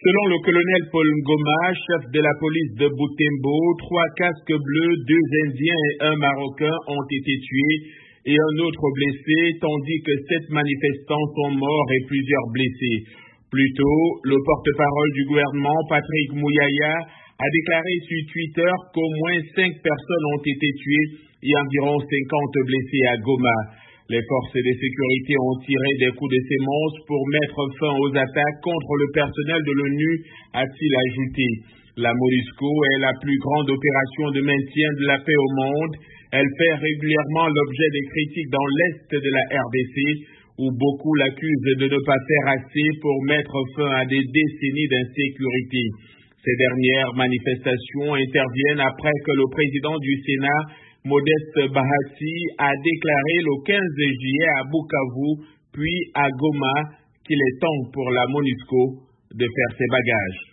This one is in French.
Selon le colonel Paul Ngoma, chef de la police de Butembo, 3 casques bleus, 2 Indiens et un Marocain ont été tués et un autre blessé, tandis que 7 manifestants sont morts et plusieurs blessés. Plus tôt, le porte-parole du gouvernement, Patrick Muyaya, a déclaré sur Twitter qu'au moins 5 personnes ont été tuées et environ 50 blessés à Goma. Les forces de sécurité ont tiré des coups de sémence pour mettre fin aux attaques contre le personnel de l'ONU, a-t-il ajouté. La MONUSCO est la plus grande opération de maintien de la paix au monde. Elle fait régulièrement l'objet des critiques dans l'est de la RDC, où beaucoup l'accusent de ne pas faire assez pour mettre fin à des décennies d'insécurité. Ces dernières manifestations interviennent après que le président du Sénat, Modeste Bahati, a déclaré le 15 juillet à Bukavu, puis à Goma, qu'il est temps pour la MONUSCO de faire ses bagages.